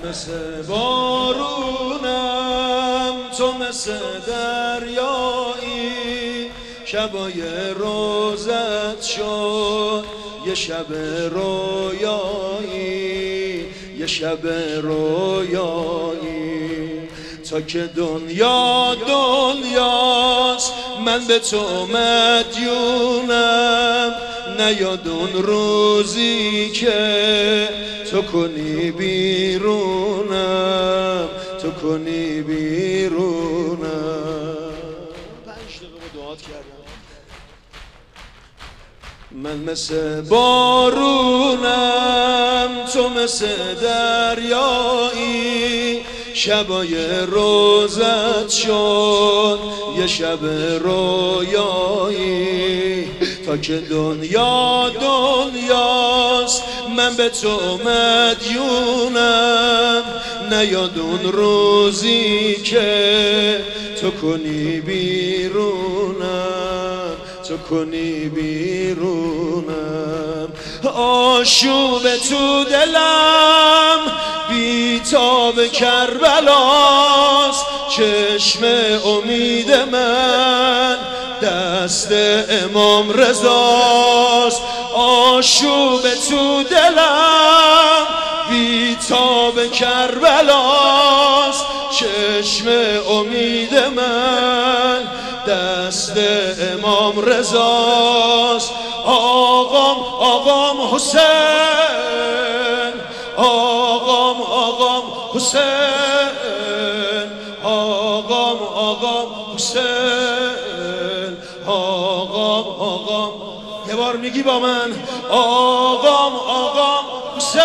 مثل بارونم، تو مثل دریایی، شبای روزت شد یه شب رویایی، یه شب رویایی. تا که دنیا دنیاست من به تو مدیونم، نیاد اون روزی که تو کنی بیرونم، تو کنی بیرونم. 5 دقیقه دعات کردم. من مثل بارونم، تو مثل دریایی، شبای روزت شد یه شب رویایی. تا که دنیا دنیاست من به تو مدیونم، نیاد اون روزی که تو کنی بیرونم، تو کنی بیرونم. آشوب تو دلم بی تاب کربلاست، چشم امید من دست امام رضاست. آشوب تو دلم بی تاب کربلاست، چشم امید من دست امام رضاست. آقام آقام حسین، آقام آقام حسین، آقام آقام حسین، آقام آقام. یه بار میگی با من آقام آقام حسین.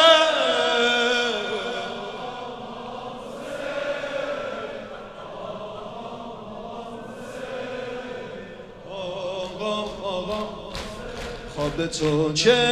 خواب تو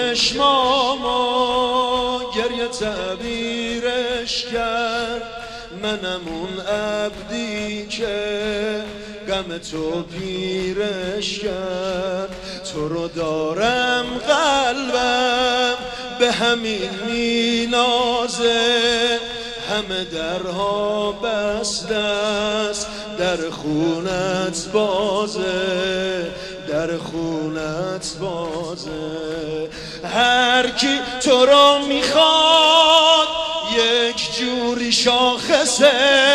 چشمامو گریه تعبیرش کرد، منم اون عبدی که غم تو پیرش کرد. تو رو دارم قلبم به همین مینازه، همه درها بسته است در خونت بازه، در خونت بازه. هر کی تو رو میخواد یک جوری شاخصه،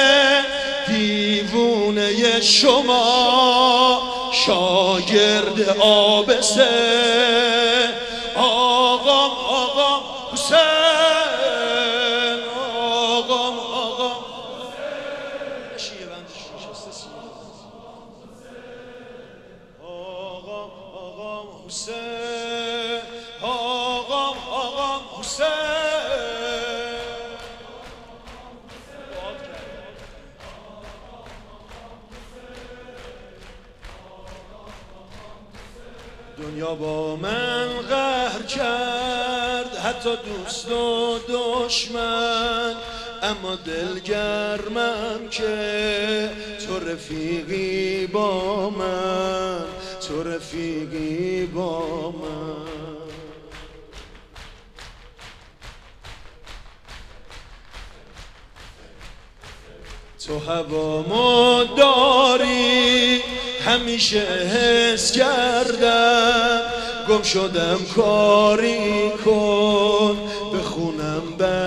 دیوونه شما شاگرد آبسه. آقام آقام حسین، آقام آقام حسین، آقام آقام حسین، آقام آقام حسین. دنیا با من قهر کرد، حتی دوست و دشمن، اما دلگرمم که تو رفیقی با من، تو رفیقی با من. تو هوامو داری همیشه حس کردم، گم شدم کاری کن بخونم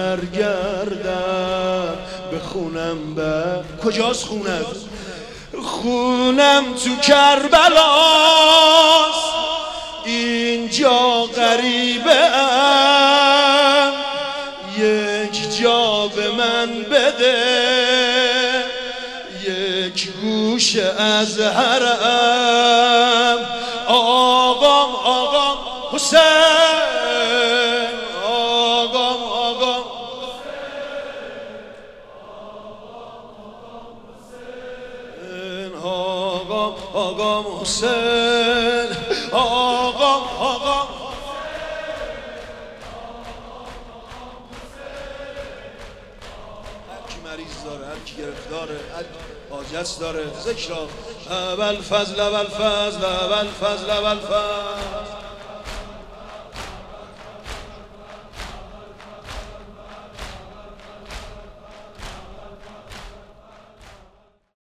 برگردم، بخونم کجاست خونت؟ خونم تو کربلاست، اینجا غریبه ام، یک جا به من بده، یک گوش از حرم. آقام آقام حسین، آقام آقام حسین، آقام آقام حسین، آقام آقام. هر کی مریض داره، هر کی گرفتاره، هر حاجت داره، ذکر اول فضل اول فضل اول فضل اول فضل.